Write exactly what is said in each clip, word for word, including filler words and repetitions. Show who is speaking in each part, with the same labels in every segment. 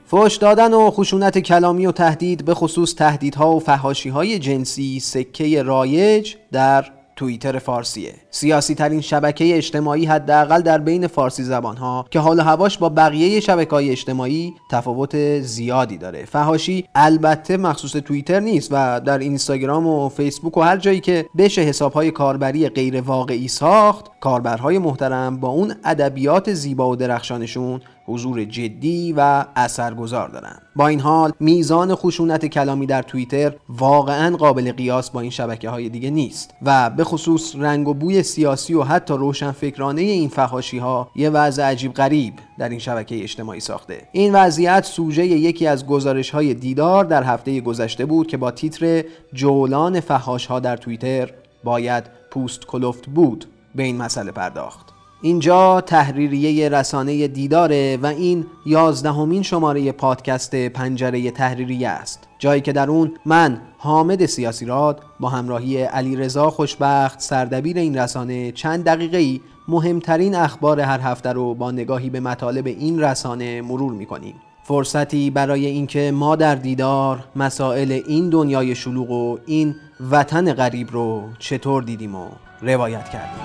Speaker 1: فحش دادن و خشونت کلامی و تهدید، به خصوص تهدیدها و فحاشی‌های جنسی، سکه رایج در توییتر فارسیه. سیاسی ترین شبکه اجتماعی حداقل در بین فارسی زبان‌ها که حال و هواش با بقیه شبکه‌های اجتماعی تفاوت زیادی داره. فحاشی البته مخصوص توییتر نیست و در اینستاگرام و فیسبوک و هر جایی که بشه حساب‌های کاربری غیر واقعی ساخت، کاربرهای محترم با اون ادبیات زیبا و درخشانشون حضور جدی و اثرگذار دارن. با این حال میزان خشونت کلامی در توییتر واقعا قابل قیاس با این شبکه‌های دیگه نیست و به خصوص رنگ و بوی سیاسی و حتی روشنفکرانه این فحاشی‌ها یه وضع عجیب غریب در این شبکه اجتماعی ساخته. این وضعیت سوژه یکی از گزارش‌های دیدار در هفته گذشته بود که با تیتر جولان فحاش‌ها در توییتر باید پوست کلفت بود به این مسئله پرداخت. اینجا تحریریه رسانه دیداره و این یازدهمین شماره پادکست پنجره تحریریه است، جایی که در اون من حامد سیاسیراد با همراهی علیرضا خوشبخت سردبیر این رسانه چند دقیقه‌ای مهمترین اخبار هر هفته رو با نگاهی به مطالب این رسانه مرور می‌کنیم. فرصتی برای اینکه ما در دیدار مسائل این دنیای شلوغ و این وطن غریب رو چطور دیدیم و روایت کردیم.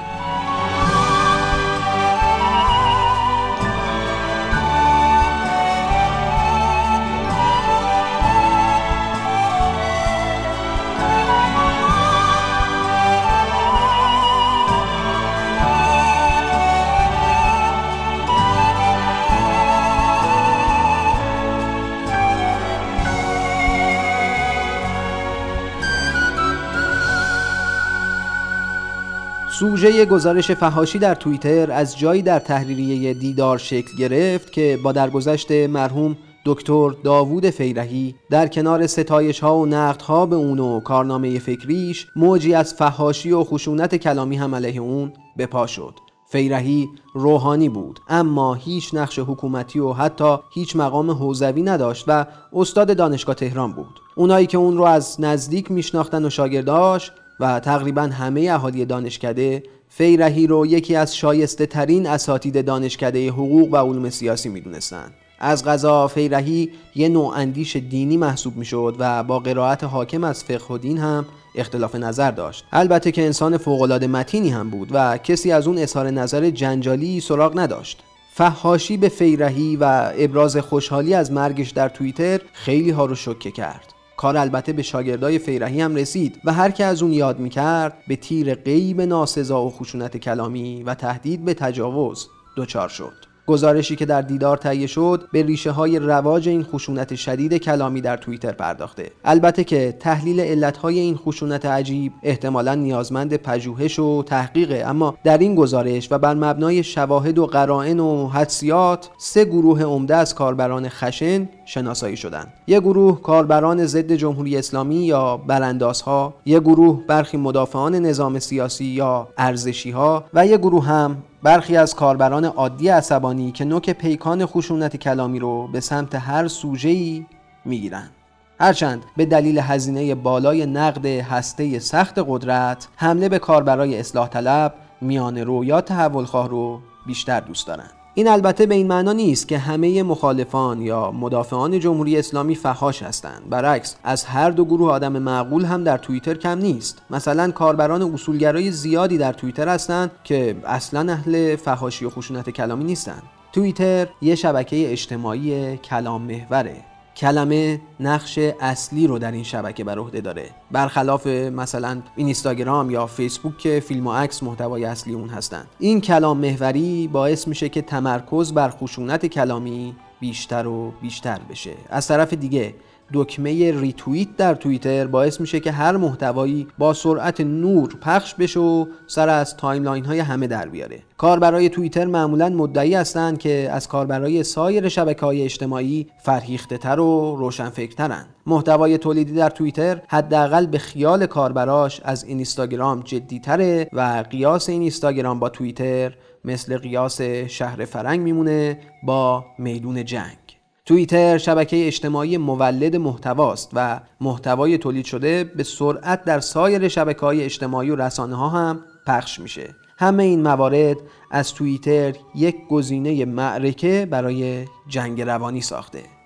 Speaker 1: سوژه گزارش فحاشی در توییتر از جایی در تحریریه دیدار شکل گرفت که با درگذشت مرحوم دکتر داوود فیرحی در کنار ستایش‌ها و نقدها به اون و کارنامه فکریش، موجی از فحاشی و خشونت کلامی هم علیه اون به پا شد. فیرحی روحانی بود اما هیچ نقش حکومتی و حتی هیچ مقام حوزوی نداشت و استاد دانشگاه تهران بود. اونایی که اون رو از نزدیک میشناختن و شاگرداش و تقریبا همه اهالی دانشکده فیرحی رو یکی از شایسته ترین اساتید دانشکده حقوق و علوم سیاسی میدونستن. از قضا فیرحی یه نوع اندیش دینی محسوب میشد و با قرائت حاکم از فقه و دین هم اختلاف نظر داشت. البته که انسان فوق‌العاده متینی هم بود و کسی از اون اظهار نظر جنجالی سراغ نداشت. فحاشی به فیرحی و ابراز خوشحالی از مرگش در توییتر خیلی ها رو شوکه کرد. کار البته به شاگردای فیرحی هم رسید و هر که از اون یاد میکرد به تیر غیب ناسزا و خشونت کلامی و تهدید به تجاوز دچار شد. گزارشی که در دیدار تهیه شد به ریشه های رواج این خشونت شدید کلامی در توییتر پرداخته. البته که تحلیل علتهای این خشونت عجیب احتمالاً نیازمند پژوهش و تحقیقه، اما در این گزارش و بر مبنای شواهد و قرائن و حدسیات سه گروه عمده از کاربران خشن شناسایی شدند. یک گروه کاربران ضد جمهوری اسلامی یا براندازها، یک گروه برخی مدافعان نظام سیاسی یا ارزشی‌ها و یک گروه هم برخی از کاربران عادی عصبانی که نوک پیکان خشونت کلامی رو به سمت هر سوژه‌ای میگیرن. هرچند به دلیل هزینه بالای نقد هسته سخت قدرت، حمله به کاربرای اصلاح طلب، میان رو یا تحولخواه رو بیشتر دوست دارن. این البته به این معنا نیست که همه مخالفان یا مدافعان جمهوری اسلامی فحاش هستند. برعکس، از هر دو گروه آدم معقول هم در توییتر کم نیست. مثلا کاربران اصولگرای زیادی در توییتر هستند که اصلا اهل فحاشی و خشونت کلامی نیستند. توییتر یه شبکه اجتماعی کلام محوره. کلمه نقش اصلی رو در این شبکه بر عهده داره، برخلاف مثلا اینستاگرام یا فیسبوک که فیلم و عکس محتوای اصلی اون هستن. این کلام محوری باعث میشه که تمرکز بر خشونت کلامی بیشتر و بیشتر بشه. از طرف دیگه دکمه ریتوییت در توییتر باعث میشه که هر محتوایی با سرعت نور پخش بشه و سر از تایملاین های همه در بیاره. کاربرای توییتر معمولاً مدعی هستند که از کاربرای سایر شبکه‌های اجتماعی فرهیخته‌تر و روشنفکرترن. محتوای تولیدی در توییتر حداقل به خیال کاربراش از اینستاگرام جدی‌تره و قیاس اینستاگرام با توییتر مثل قیاس شهر فرنگ میمونه با میدون جنگ. توییتر شبکه اجتماعی مولد محتواست و محتوای تولید شده به سرعت در سایر شبکه‌های اجتماعی و رسانه‌ها هم پخش میشه. همه این موارد از توییتر یک گزینه معرکه برای جنگ روانی ساخته.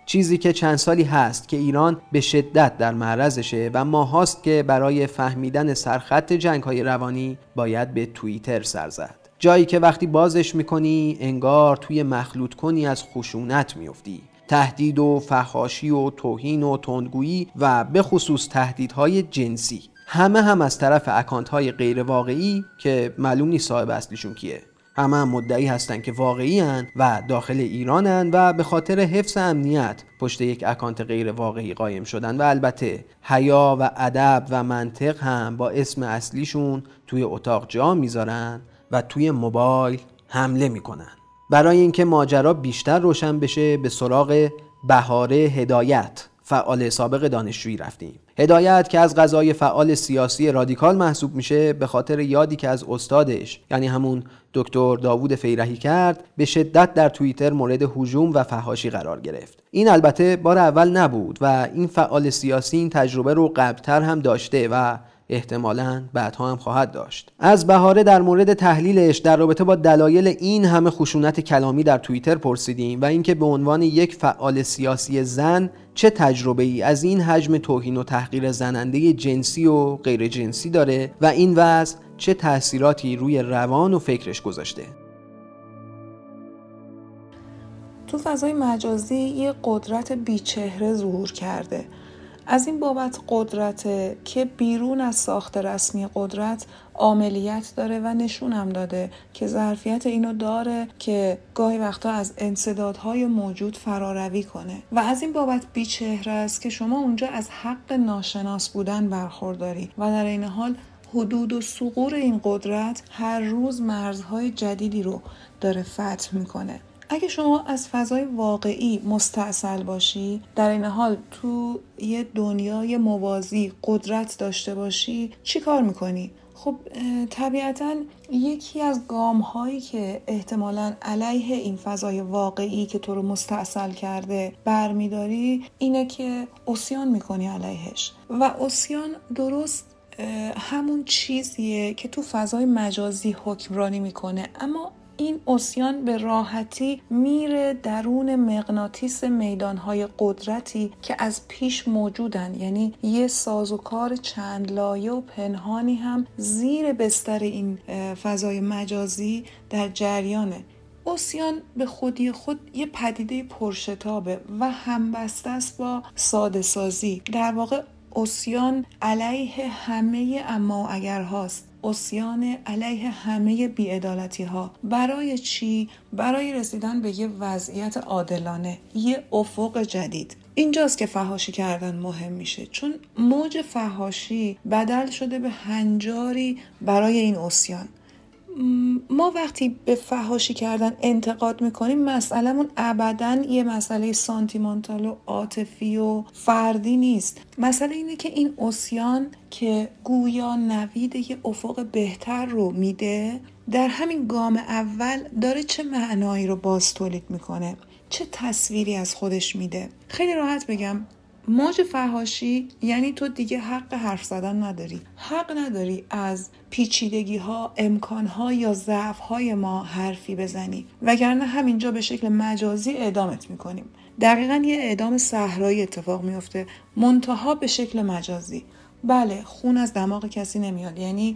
Speaker 1: چیزی که چند سالی هست که ایران به شدت در معرضشه و ماهاست که برای فهمیدن سرخط جنگ‌های روانی باید به توییتر سر زد. جایی که وقتی بازش میکنی انگار توی مخلوط کنی از خشونت میفتی. تهدید و فحاشی و توهین و تندگویی و به خصوص تهدیدهای جنسی، همه هم از طرف اکانت‌های غیر واقعی که معلوم نیست صاحب اصلیشون کیه. همه هم مدعی هستن که واقعی هن و داخل ایرانن و به خاطر حفظ امنیت پشت یک اکانت غیر واقعی قایم شدن و البته حیا و ادب و منطق هم با اسم اصلیشون توی اتاق جا میذارن و توی موبایل حمله میکنن. برای اینکه ماجرا بیشتر روشن بشه به سراغ بهاره هدایت، فعال سابق دانشجویی رفتیم. هدایت که از قضای فعال سیاسی رادیکال محسوب میشه به خاطر یادی که از استادش یعنی همون دکتر داوود فیرحی کرد به شدت در توییتر مورد هجوم و فحاشی قرار گرفت. این البته بار اول نبود و این فعال سیاسی این تجربه رو قبلتر هم داشته و احتمالاً بعدها هم خواهد داشت. از بهاره در مورد تحلیلش در رابطه با دلایل این همه خشونت کلامی در توییتر پرسیدیم و اینکه به عنوان یک فعال سیاسی زن چه تجربه‌ای از این حجم توهین و تحقیر زننده جنسی و غیر جنسی داره و این وضع چه تأثیراتی روی روان و فکرش گذاشته.
Speaker 2: تو فضای مجازی یه قدرت بیچهره ظهور کرده. از این بابت قدرت که بیرون از ساخت رسمی قدرت عاملیت داره و نشون هم داده که ظرفیت اینو داره که گاهی وقتا از انسدادهای موجود فراروی کنه و از این بابت بیچهره است که شما اونجا از حق ناشناس بودن برخورداری و در این حال حدود و ثغور این قدرت هر روز مرزهای جدیدی رو داره فتح میکنه. اگه شما از فضای واقعی مستأصل باشی، در این حال تو یه دنیای موازی قدرت داشته باشی، چی کار میکنی؟ خب طبیعتاً یکی از گام هایی که احتمالاً علیه این فضای واقعی که تو رو مستأصل کرده برمیداری اینه که عصیان میکنی علیهش و عصیان درست همون چیزیه که تو فضای مجازی حکمرانی میکنه، اما این عصیان به راحتی میره درون مغناطیس میدانهای قدرتی که از پیش موجودن، یعنی یه سازوکار چند لایه و پنهانی هم زیر بستر این فضای مجازی در جریانه. عصیان به خودی خود یه پدیده پرشتابه و همبسته است با ساده سازی. در واقع عصیان علیه همه اما و اگر هاست، عصیان علیه همه بی‌عدالتی ها. برای چی؟ برای رسیدن به یه وضعیت عادلانه، یه افق جدید. اینجاست که فحاشی کردن مهم میشه، چون موج فحاشی بدل شده به هنجاری برای این عصیان. ما وقتی به فحاشی کردن انتقاد میکنیم مسئله‌مون ابداً یه مسئله سانتیمانتال و عاطفی و فردی نیست. مسئله اینه که این عصیان که گویا نوید یه افق بهتر رو میده، در همین گام اول داره چه معنایی رو باز تولید میکنه، چه تصویری از خودش میده. خیلی راحت بگم، موج فحاشی یعنی تو دیگه حق حرف زدن نداری، حق نداری از پیچیدگی ها، امکان ها یا ضعف های ما حرفی بزنی، وگرنه همینجا به شکل مجازی اعدامت میکنیم. دقیقاً یه اعدام صحرایی اتفاق میفته، منتها به شکل مجازی. بله، خون از دماغ کسی نمیاد، یعنی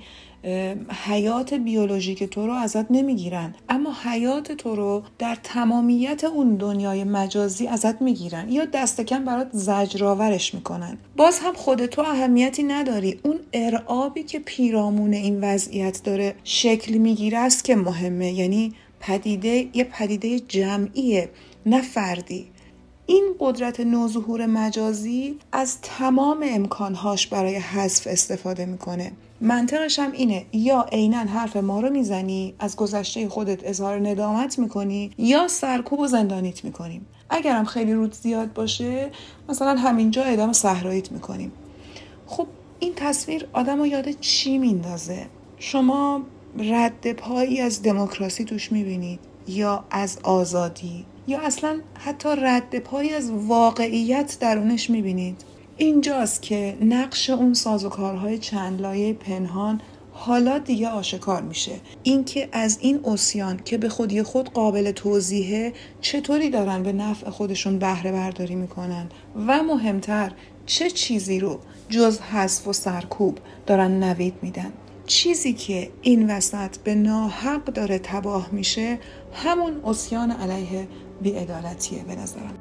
Speaker 2: حیات بیولوژیک تو رو ازت نمیگیرن، اما حیات تو رو در تمامیت اون دنیای مجازی ازت میگیرن یا دست کم برات زجرآورش میکنن. باز هم خودت تو اهمیتی نداری، اون ارعابی که پیرامون این وضعیت داره شکل میگیره است که مهمه، یعنی پدیده یه پدیده جمعیه نه فردی. این قدرت نوظهور مجازی از تمام امکانهاش برای حذف استفاده میکنه. منطقش هم اینه، یا عیناً حرف ما رو میزنی، از گذشته خودت اظهار ندامت میکنی، یا سرکوب و زندانیت میکنیم. اگرم خیلی رود زیاد باشه مثلا همینجا اعدام صحراییت میکنیم. خب این تصویر آدم رو یاد چی میندازه؟ شما رد پایی از دموکراسی توش میبینید یا از آزادی، یا اصلا حتی رد پایی از واقعیت درونش میبینید؟ اینجاست که نقش اون سازوکارهای چند لایه پنهان حالا دیگه آشکار میشه اینکه از این عصیان که به خودی خود قابل توضیحه چطوری دارن به نفع خودشون بهره برداری میکنن و مهمتر چه چیزی رو جز حذف و سرکوب دارن نوید میدن. چیزی که این وسط به ناحق داره تباه میشه همون عصیان علیه بی‌عدالتیه به نظرم.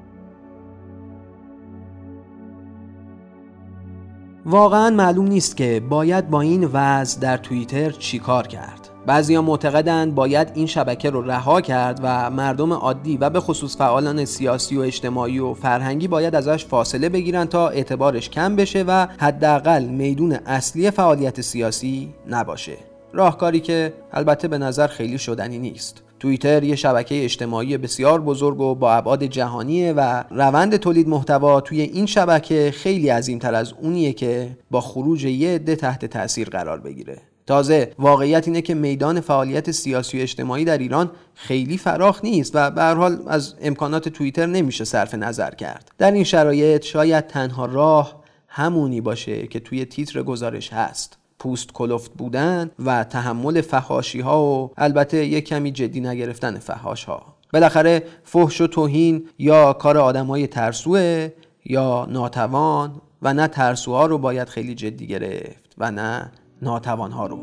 Speaker 1: واقعا معلوم نیست که باید با این وضع در توییتر چی کار کرد. بعضیا معتقدند باید این شبکه رو رها کرد و مردم عادی و به خصوص فعالان سیاسی و اجتماعی و فرهنگی باید ازش فاصله بگیرن تا اعتبارش کم بشه و حداقل میدون اصلی فعالیت سیاسی نباشه. راهکاری که البته به نظر خیلی شدنی نیست. توییتر یه شبکه اجتماعی بسیار بزرگ و با ابعاد جهانیه و روند تولید محتوا توی این شبکه خیلی عظیم‌تر از اونیه که با خروج یه عده تحت تأثیر قرار بگیره. تازه واقعیت اینه که میدان فعالیت سیاسی و اجتماعی در ایران خیلی فراخ نیست و به هر حال از امکانات توییتر نمیشه صرف نظر کرد. در این شرایط شاید تنها راه همونی باشه که توی تیتر گزارش هست: پوست کلفت بودن و تحمل فحاشی ها و البته یک کمی جدی نگرفتن فحاش ها. بالاخره فحش و توهین یا کار آدمای ترسوه یا ناتوان و نه ترسوها رو باید خیلی جدی گرفت و نه ناتوان ها رو.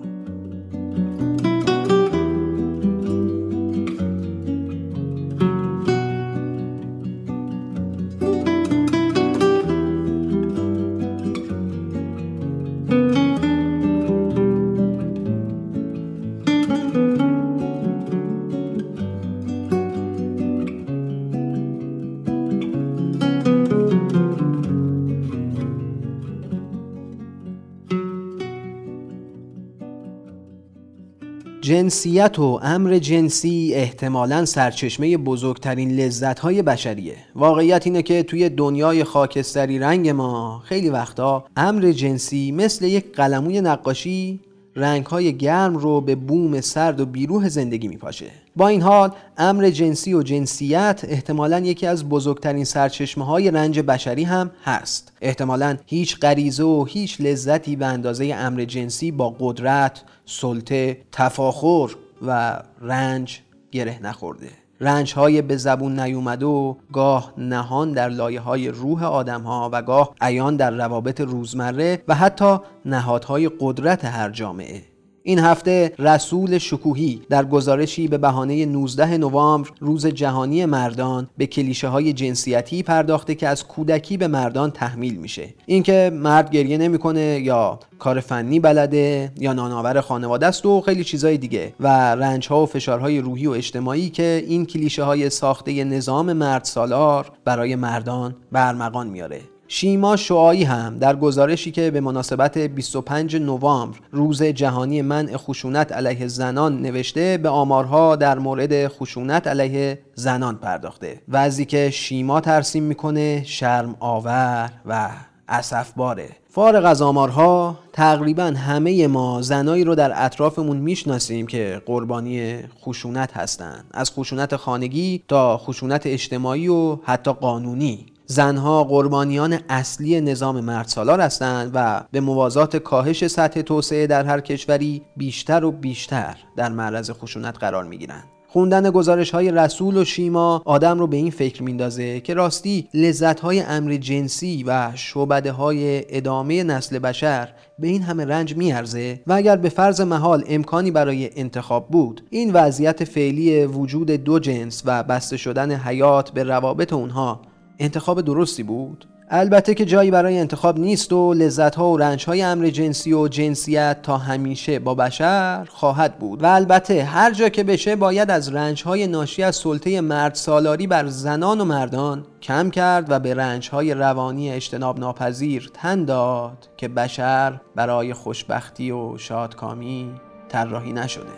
Speaker 1: جنسیت و امر جنسی احتمالاً سرچشمه بزرگترین لذت‌های بشریه. واقعیت اینه که توی دنیای خاکستری رنگ ما خیلی وقتا امر جنسی مثل یک قلموی نقاشی رنگ‌های گرم رو به بوم سرد و بیروح زندگی میپاشه. با این حال امر جنسی و جنسیت احتمالاً یکی از بزرگترین سرچشمه‌های رنج بشری هم هست. احتمالاً هیچ غریزه و هیچ لذتی به اندازه امر جنسی با قدرت، سلطه، تفاخر و رنج گره نخورده. رنج‌های به زبون نیومده و گاه نهان در لایه‌های روح آدم‌ها و گاه عیان در روابط روزمره و حتی نهادهای قدرت هر جامعه. این هفته رسول شکوهی در گزارشی به بهانه نوزدهم نوامبر روز جهانی مردان به کلیشه‌های جنسیتی پرداخته که از کودکی به مردان تحمیل میشه. اینکه مرد گریه نمیکنه یا کار فنی بلده یا نانآور خانواده است و خیلی چیزای دیگه و رنج‌ها و فشارهای روحی و اجتماعی که این کلیشه‌های ساخته نظام مرد سالار برای مردان برمغان میاره. شیما شعاعی هم در گزارشی که به مناسبت بیست و پنجم نوامبر روز جهانی منع خشونت علیه زنان نوشته به آمارها در مورد خشونت علیه زنان پرداخته. وضعی که شیما ترسیم میکنه شرم آور و اسفباره. فارغ از آمارها تقریبا همه ما زنایی رو در اطرافمون میشناسیم که قربانی خشونت هستن، از خشونت خانگی تا خشونت اجتماعی و حتی قانونی. زنها قربانیان اصلی نظام مردسالار هستند و به موازات کاهش سطح توسعه در هر کشوری بیشتر و بیشتر در معرض خشونت قرار میگیرند. خوندن گزارش‌های رسول و شیما آدم رو به این فکر میندازه که راستی لذت‌های امر جنسی و شعبده‌های ادامه نسل بشر به این همه رنج میارزه و اگر به فرض محال امکانی برای انتخاب بود این وضعیت فعلی وجود دو جنس و بسته شدن حیات به روابط اونها انتخاب درستی بود؟ البته که جایی برای انتخاب نیست و لذت‌ها و رنج‌های امر جنسی و جنسیت تا همیشه با بشر خواهد بود و البته هر جا که بشه باید از رنج‌های ناشی از سلطه مرد سالاری بر زنان و مردان کم کرد و به رنج‌های روانی اجتناب ناپذیر تن داد که بشر برای خوشبختی و شادکامی طراحی نشده.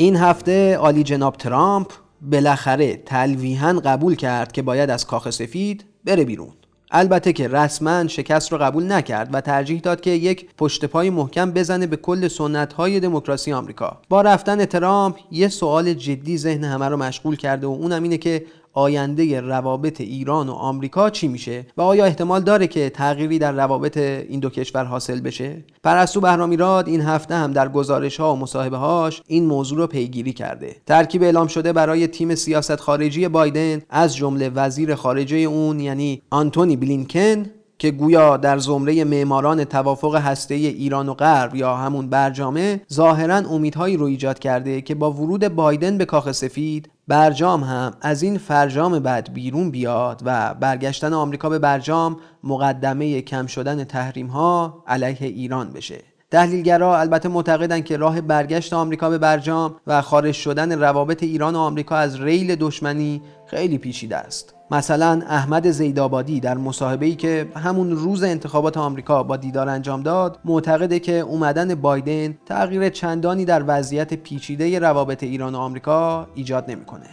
Speaker 1: این هفته عالی جناب ترامپ بالاخره تلویحاً قبول کرد که باید از کاخ سفید بره بیرون. البته که رسما شکست رو قبول نکرد و ترجیح داد که یک پشت پای محکم بزنه به کل سنت‌های دموکراسی آمریکا. با رفتن ترامپ یه سوال جدی ذهن همه رو مشغول کرده و اونم اینه که آینده روابط ایران و آمریکا چی میشه و آیا احتمال داره که تغییری در روابط این دو کشور حاصل بشه؟ پرستو بهرامیراد این هفته هم در گزارش‌ها و مصاحبه‌هاش این موضوع رو پیگیری کرده. ترکیب اعلام شده برای تیم سیاست خارجی بایدن از جمله وزیر خارجه اون یعنی آنتونی بلینکن که گویا در زمره معماران توافق هسته‌ای ایران و غرب یا همون برجامه، ظاهراً امیدهایی رو ایجاد کرده که با ورود بایدن به کاخ سفید برجام هم از این فرجام بد بیرون بیاد و برگشتن آمریکا به برجام مقدمه کم شدن تحریم‌ها علیه ایران بشه. تحلیلگرا البته معتقدند که راه برگشت آمریکا به برجام و خارج شدن روابط ایران و آمریکا از ریل دشمنی خیلی پیچیده است. مثلا احمد زیدآبادی در مصاحبه‌ای که همون روز انتخابات آمریکا با دیدار انجام داد معتقده که اومدن بایدن تغییر چندانی در وضعیت پیچیده روابط ایران و آمریکا ایجاد نمی‌کنه.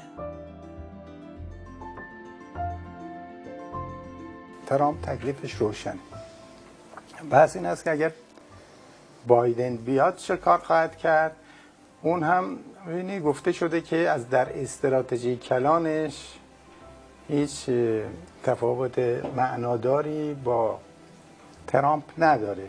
Speaker 3: ترامپ تکلیفش روشنه. بحث این است که اگر بایدن بیاد چه کار خواهد کرد. اون هم ببینید گفته شده که از در استراتژی کلانش هیچ تفاوت معناداری با ترامپ نداره،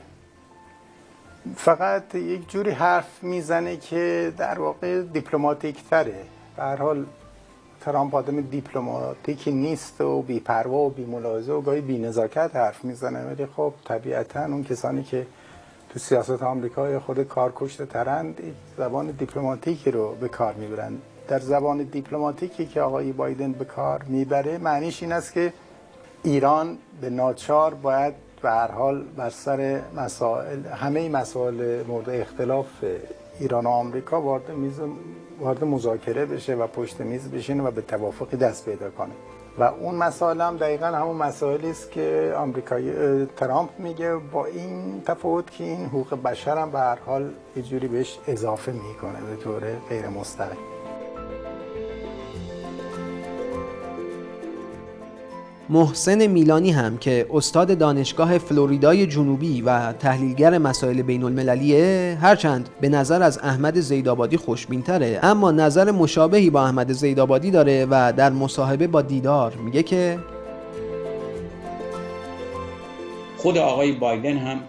Speaker 3: فقط یک جوری حرف میزنه که در واقع دیپلماتیک تره. به هر حال ترامپ آدم دیپلماتیکی نیست و بی‌پروا و بی‌ملاحظه و گاهی بی‌نزاکت حرف میزنه، ولی خب طبیعتاً اون کسانی که تو سیاست آمریکا خود کارکشته ترند زبان دیپلماتیکی رو به کار میبرن. در زبان دیپلماتیکی که آقای بایدن به کار میبره معنیش این است که ایران به ناچار باید به هر حال بر سر مسائل همه مسائل مورد اختلاف ایران و آمریکا وارد میز وارد مذاکره بشه و پشت میز بشینه و به توافقی دست پیدا کنه و اون مسائل هم دقیقاً همون مسائلی است که آمریکایی ترامپ میگه، با این تفاوت که این حقوق بشر هم به هر حال یه جوری بهش اضافه میکنه به طور غیر مستقیم.
Speaker 1: محسن میلانی هم که استاد دانشگاه فلوریدای جنوبی و تحلیلگر مسائل بین المللیه، هرچند به نظر از احمد زیدآبادی خوشبین‌تره اما نظر مشابهی با احمد زیدآبادی داره و در مصاحبه با دیدار میگه که
Speaker 4: خود آقای بایدن هم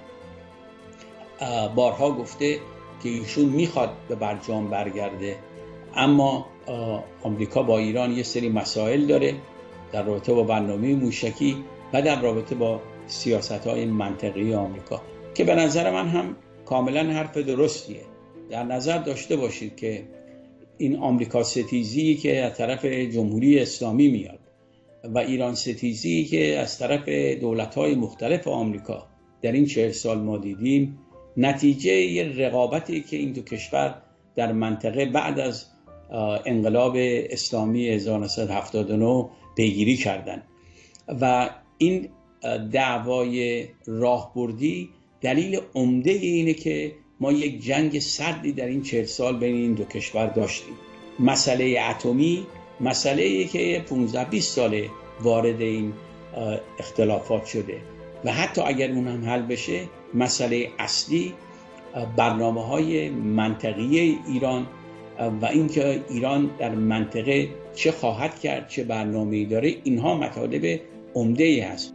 Speaker 4: بارها گفته که ایشون میخواد به برجام برگرده، اما آمریکا با ایران یه سری مسائل داره در رابطه با برنامه موشکی و در رابطه با سیاست‌های منطقی آمریکا که به نظر من هم کاملا حرف درستیه. در نظر داشته باشید که این آمریکا ستیزی که از طرف جمهوری اسلامی میاد و ایران ستیزی که از طرف دولت‌های مختلف آمریکا در این چهل سال ما دیدیم، نتیجه یه رقابتی که این دو کشور در منطقه بعد از انقلاب اسلامی هزار و نهصد و هفتاد و نه پیگیری کردن و این دعوای راهبردی دلیل عمده اینه که ما یک جنگ سردی در این چهل سال بین این دو کشور داشتیم. مسئله اتمی مسئله‌ای که پانزده بیست ساله وارد این اختلافات شده و حتی اگر اون هم حل بشه، مسئله اصلی برنامه‌های منطقی ایران و اینکه ایران در منطقه چه خواهد کرد، چه برنامه‌ای داره، اینها مطالب عمده‌ای هست.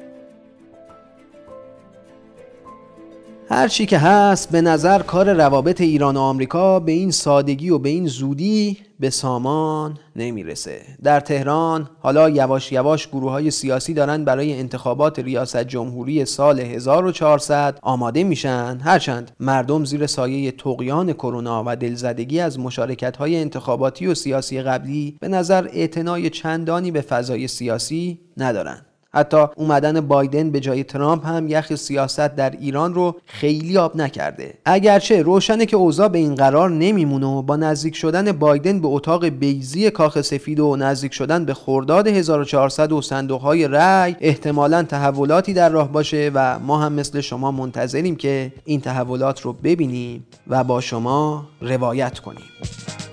Speaker 1: هر چی که هست به نظر کار روابط ایران و آمریکا به این سادگی و به این زودی به سامان نمیرسه. در تهران حالا یواش یواش گروه‌های سیاسی دارن برای انتخابات ریاست جمهوری سال هزار و چهارصد آماده میشن، هرچند مردم زیر سایه طغیان کرونا و دلزدگی از مشارکت‌های انتخاباتی و سیاسی قبلی به نظر اعتنای چندانی به فضای سیاسی ندارن. حتی اومدن بایدن به جای ترامپ هم یخ سیاست در ایران رو خیلی آب نکرده. اگرچه روشنه که اوضاع به این قرار نمیمونه و با نزدیک شدن بایدن به اتاق بیضی کاخ سفید و نزدیک شدن به خرداد هزار و چهارصد و صندوق‌های رأی احتمالاً تحولاتی در راه باشه و ما هم مثل شما منتظریم که این تحولات رو ببینیم و با شما روایت کنیم.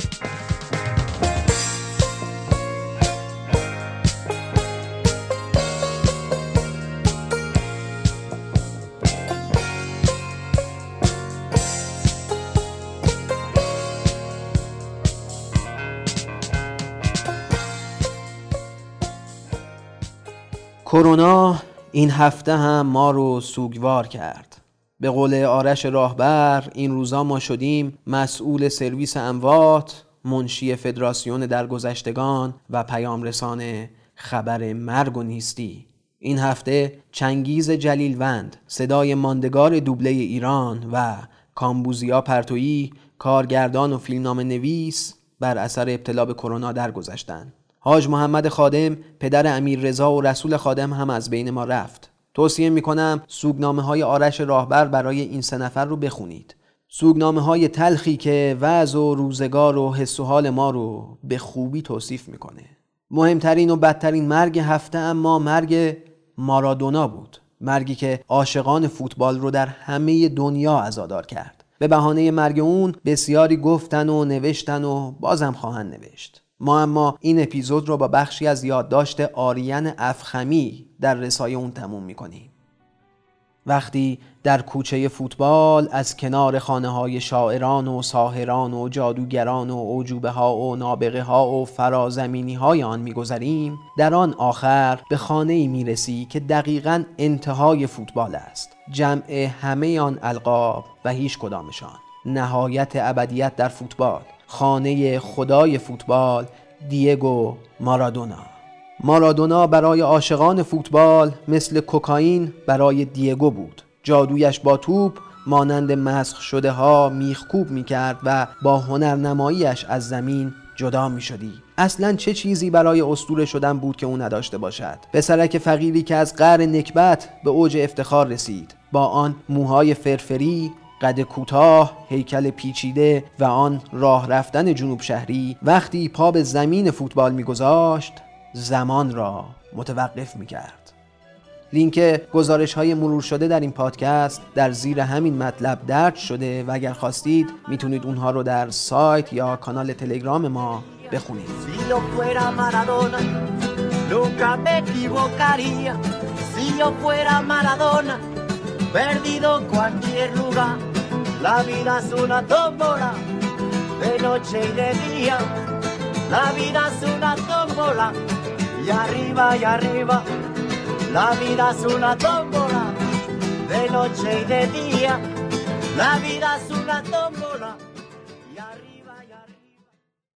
Speaker 1: کرونا این هفته هم ما رو سوگوار کرد. به قول آرش راهبر این روزا ما شدیم مسئول سرویس اموات، منشی فدراسیون درگذشتگان و پیام رسان خبر مرگ و نیستی. این هفته چنگیز جلیلوند، صدای ماندگار دوبله ایران و کامبوزیا پرتویی، کارگردان و فیلمنامه نویس، بر اثر ابتلا به کرونا درگذشتند. حاج محمد خادم، پدر امیر رضا و رسول خادم هم از بین ما رفت. توصیه میکنم سوگنامه های آرش راهبر برای این سه نفر رو بخونید. سوگنامه های تلخی که وضع و روزگار و حس و حال ما رو به خوبی توصیف میکنه. مهمترین و بدترین مرگ هفته اما مرگ مارادونا بود. مرگی که عاشقان فوتبال رو در همه دنیا عزادار کرد. به بهانه مرگ اون بسیاری گفتن و نوشتن و بازم خواهند نوشت. ما اما این اپیزود رو با بخشی از یادداشت آریان افخمی در رسای اون تموم میکنیم. وقتی در کوچه فوتبال از کنار خانه های شاعران و ساحران و جادوگران و عجوبه ها و نابغه ها و فرازمینی های آن میگذریم، در آن آخر به خانه ای میرسی که دقیقاً انتهای فوتبال است. جمع همه آن القاب و هیچ کدامشان. نهایت ابدیت در فوتبال. خانه خدای فوتبال، دیگو مارادونا. مارادونا برای عاشقان فوتبال مثل کوکائین برای دیگو بود. جادویش با توپ مانند مسخ شده ها میخکوب میکرد و با هنرنماییش از زمین جدا میشدی. اصلا چه چیزی برای اسطوره شدن بود که اون نداشته باشد؟ پسرک فقیری که از قعر نکبت به اوج افتخار رسید، با آن موهای فرفری، قد کوتاه، هیکل پیچیده و آن راه رفتن جنوب شهری، وقتی پا به زمین فوتبال میگذاشت زمان را متوقف میکرد. لینک گزارش های مرور شده در این پادکست در زیر همین مطلب درج شده و اگر خواستید میتونید اونها رو در سایت یا کانال تلگرام ما بخونید.
Speaker 5: Perdido cualquier lugar, la vida es una tómbola, de noche y de día, la vida es una tómbola, y arriba y arriba, la vida es una tómbola, de noche y de día, la vida es una tómbola.